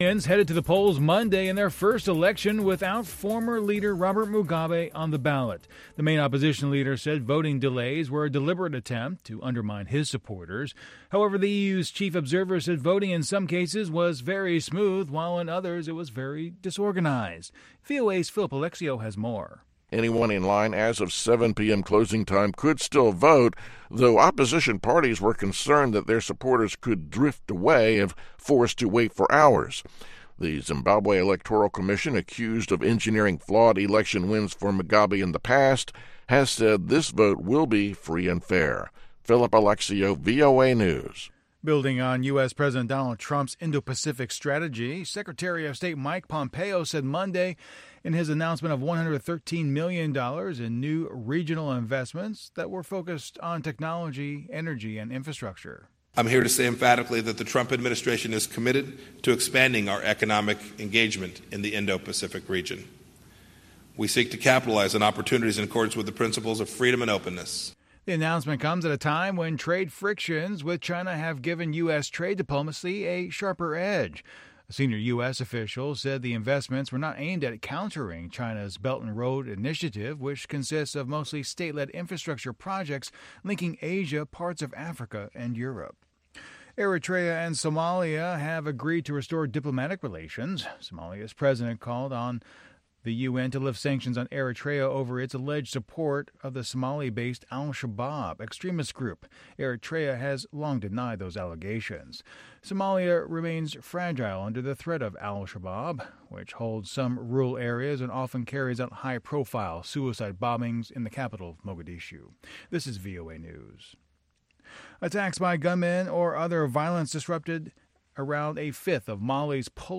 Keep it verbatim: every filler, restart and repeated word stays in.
Headed to the polls Monday in their first election without former leader Robert Mugabe on the ballot. The main opposition leader said voting delays were a deliberate attempt to undermine his supporters. However, the E U's chief observer said voting in some cases was very smooth, while in others it was very disorganized. V O A's Philip Alexio has more. Anyone in line as of seven p.m. closing time could still vote, though opposition parties were concerned that their supporters could drift away if forced to wait for hours. The Zimbabwe Electoral Commission, accused of engineering flawed election wins for Mugabe in the past, has said this vote will be free and fair. Philip Alexio, V O A News. Building on U S. President Donald Trump's Indo-Pacific strategy, Secretary of State Mike Pompeo said Monday in his announcement of one hundred thirteen million dollars in new regional investments that were focused on technology, energy, and infrastructure. I'm here to say emphatically that the Trump administration is committed to expanding our economic engagement in the Indo-Pacific region. We seek to capitalize on opportunities in accordance with the principles of freedom and openness. The announcement comes at a time when trade frictions with China have given U S trade diplomacy a sharper edge. A senior U S official said the investments were not aimed at countering China's Belt and Road Initiative, which consists of mostly state-led infrastructure projects linking Asia, parts of Africa, and Europe. Eritrea and Somalia have agreed to restore diplomatic relations. Somalia's president called on the U N to lift sanctions on Eritrea over its alleged support of the Somali-based al-Shabaab extremist group. Eritrea has long denied those allegations. Somalia remains fragile under the threat of al-Shabaab, which holds some rural areas and often carries out high-profile suicide bombings in the capital, Mogadishu. This is V O A News. Attacks by gunmen or other violence disrupted around a fifth of Mali's